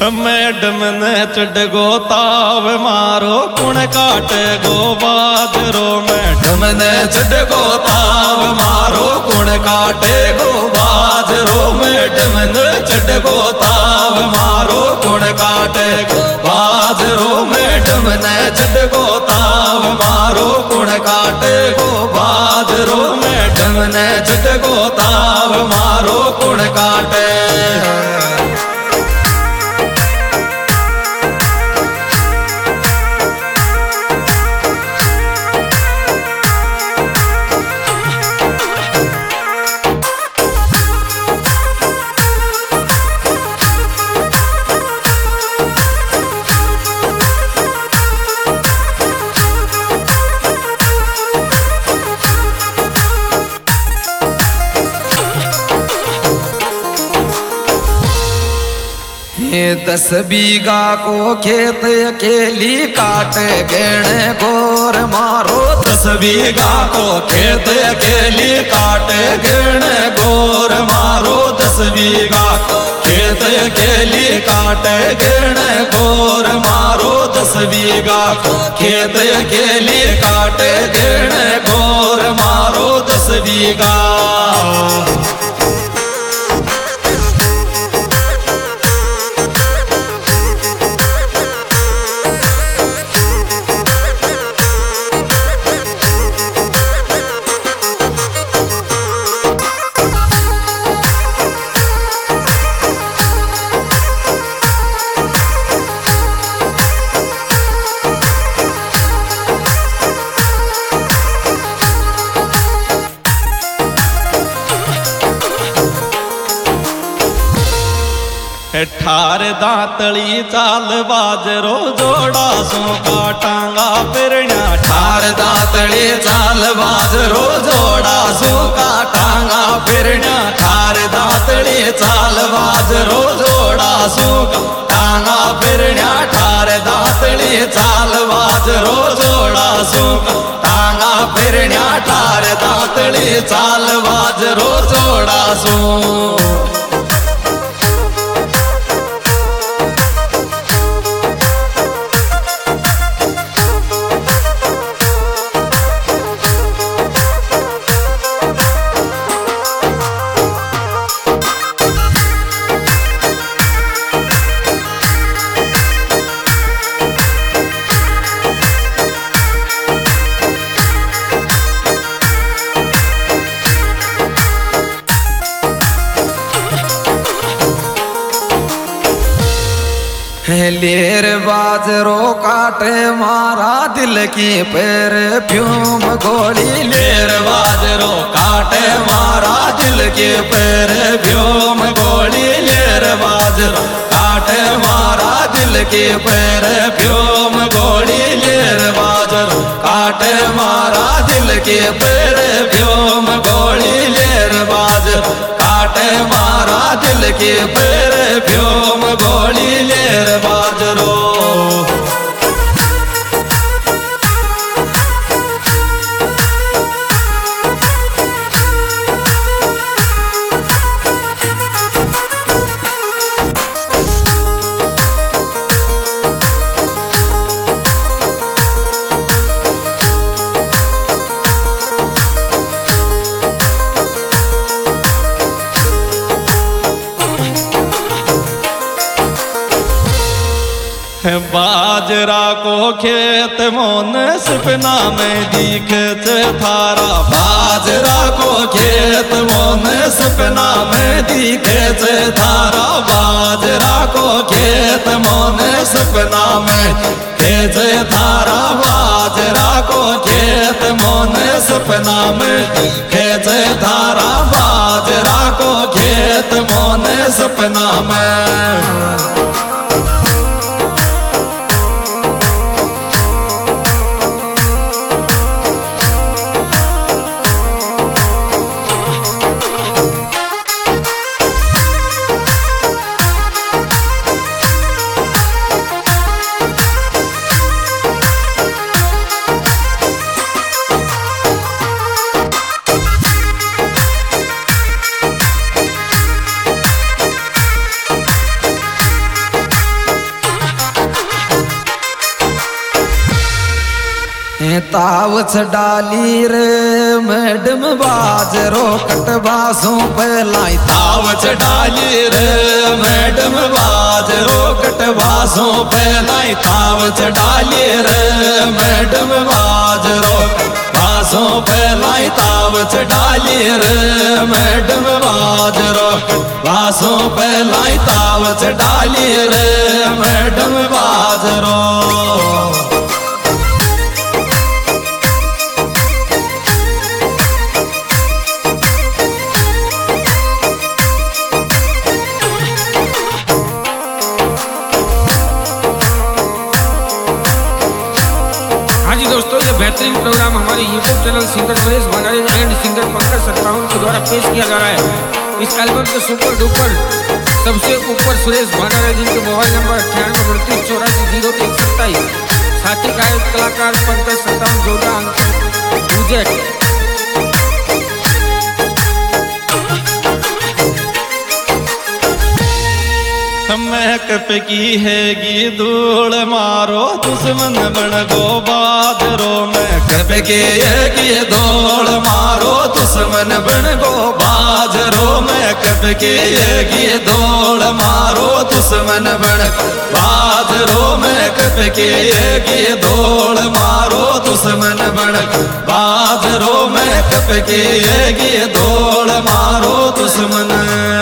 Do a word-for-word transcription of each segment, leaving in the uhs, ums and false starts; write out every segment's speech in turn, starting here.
Madam ने चढ़ गो ताव मारो कुण काट गो बाजरो। मैडम ने चढ़ गो ताव मारो कुण काटे गो बाजरो। मैडम ने चढ़ गो ताव मारो कुण काटे गो बाजरो। मैडम ने चढ़ गो ताव मारो कुण काटे गो बाजरो। मैडम ने चढ़ गो ताव मारो कुण काटे। दस बीघा को खेत अकेली काट गेणे गोर मारो। दस बीघा को खेत अकेली काट गेणे गोर मारो। दस बीघा को खेत अकेली काट गेणे गोर मारो। दस बीघा को खेत अकेली काट गेणे गोर मारो। दस बीघा ठार दांतली चाल बाजरो जोड़ा सो काटांगा फिरण्या। ठार दांतली चाल बाजरो जोड़ा सो काटांगा फिरण्या। ठार दांतली चाल बाजरो जोड़ा सो काटांगा फिरण्या। ठार दांतली चाल बाजरो जोड़ा सो काटांगा फिरण्या। ठार दांतली चाल बाजरो जोड़ा सो। लेर बाजरो काटे मारा दिल की पैर फ्यूम गोली। लेर बाजरो काटे मारा दिल की पैर फ्यूम गोली। लेर बाजरो काटे मारा दिल की पैर फ्यूम गोली। लेर बाजरो काटे मारा दिल की पैर फ्यूम गोली। लेर बाजरो काटे मारा दिल की पैर फ्यूम गोली। लेर बाजरो बाजरा को खेत मोन सपना में दिखत थारा। बाजरा को खेत मोन सपना में दिखत थारा। बाजरा को खेत मोन सपना में खेत थारा। बाजरा को खेत मोन सपना में खेत थारा। बाजरा को खेत मोन सपना में। ताव डाली रे मैडम बाजरो कटवासों पहलाई ताव डाली रे मैडम बाजरो कटवासों पहलाई ताव डाली रे मैडम बाजरो बासों पहलाई ताव डाली रे मैडम बाजरो बासों पहलाई ताव डाली रे मैडम बाजरो। बेहतरीन प्रोग्राम हमारे YouTube channel singer Suresh Bhandari and singer Pankaj सत्तावन के द्वारा पेश किया जा रहा है। इस एल्बम के सुपर डुपर सबसे ऊपर सुरेश भंडारी जी के मोबाइल नंबर अठानवे उनतीस चौरासी जीरो एक सत्ताईस। साथी गायक कलाकार पंकज सत्तावन जोड़ा अंक महक की हैगी धूल मारो दुश्मन बन गो बाजरो महक की हैगी धूल मारो दुश्मन बन गो बाजरो महक की हैगी धूल मारो दुश्मन बन बाजरो महक की हैगी धूल मारो दुश्मन बन बाजरो महक की हैगी धूल मारो दुश्मन।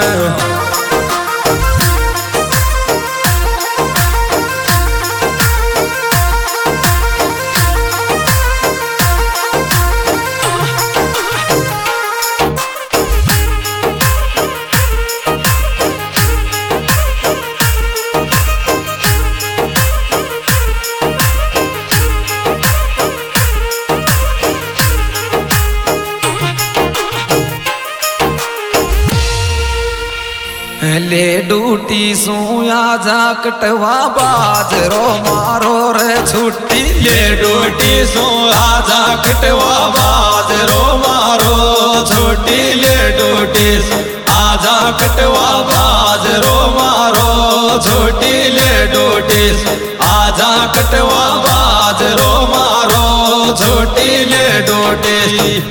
ले डूटी सोया जा कटवा बाजरो मारो रे छुट्टी ले डूटी सोया जा कटवा बाजरो मारो छुट्टी ले डूटी आजा कटवा बाजरो मारो छुट्टी ले डूटी आजा कटवा बाजरो मारो छुट्टी ले डूटी।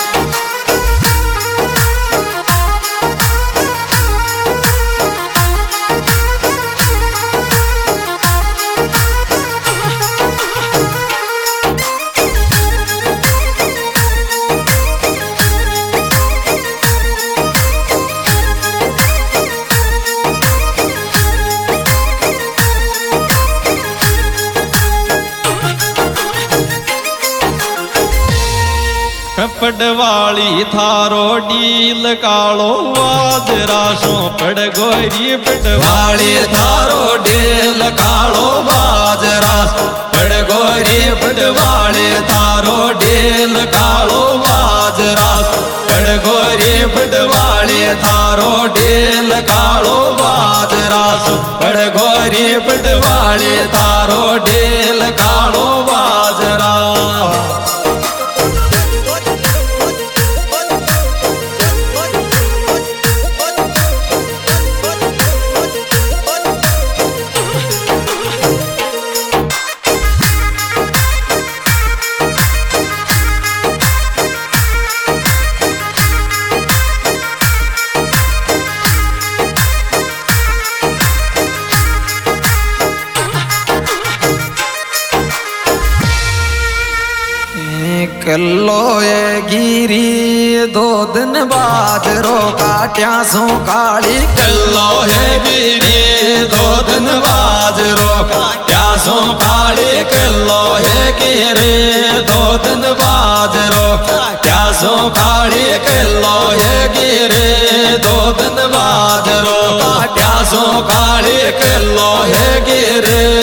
पडवाली थारो डील कालो बाजरासो पड़ गोरी पडवाली थारो डील कालो बाजरास पड़ गोरी पडवाली थारो डील कालो बाजरास पड़ गोरी पडवाली थारो डील कालो बाजरास पड़ गोरी पडवाली थारो डील कालो बाजरा। कल्लो ये गिरी दो दिन बाजरो काट्या सो काली कल्लो है गिरी दो दिन बाजरो काट्या सो काली कल्लो है गिरी दो दिन बाजरो काट्या सो काली कल्लो है गिरी दो दिन बाजरो काट्या सो काली कल्लो है गिरी